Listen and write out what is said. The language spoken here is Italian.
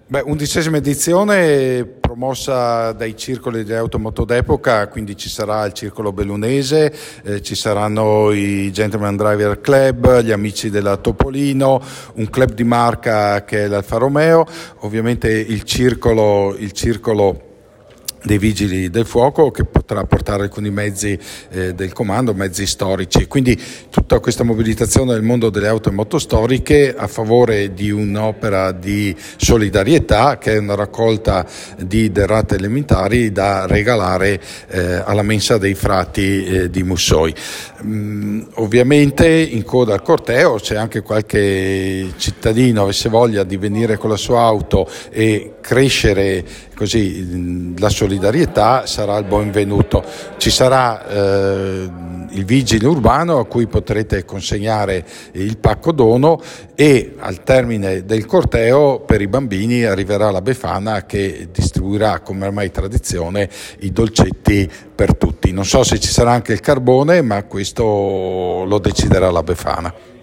11ª edizione promossa dai circoli di automoto d'epoca, quindi ci sarà il Circolo Bellunese, ci saranno i Gentleman Driver Club, gli amici della Topolino, un club di marca che è l'Alfa Romeo, ovviamente il circolo dei Vigili del Fuoco, che potrà portare alcuni mezzi del comando, mezzi storici. Quindi tutta questa mobilitazione del mondo delle auto e moto storiche a favore di un'opera di solidarietà, che è una raccolta di derrate elementari da regalare alla mensa dei frati di Mussoi. Ovviamente in coda al corteo c'è anche qualche cittadino, avesse voglia di venire con la sua auto e crescere così la solidarietà, sarà il benvenuto. Ci sarà il vigile urbano a cui potrete consegnare il pacco dono, e al termine del corteo per i bambini arriverà la Befana che distribuirà, come ormai tradizione, i dolcetti per tutti. Non so se ci sarà anche il carbone, ma questo lo deciderà la Befana.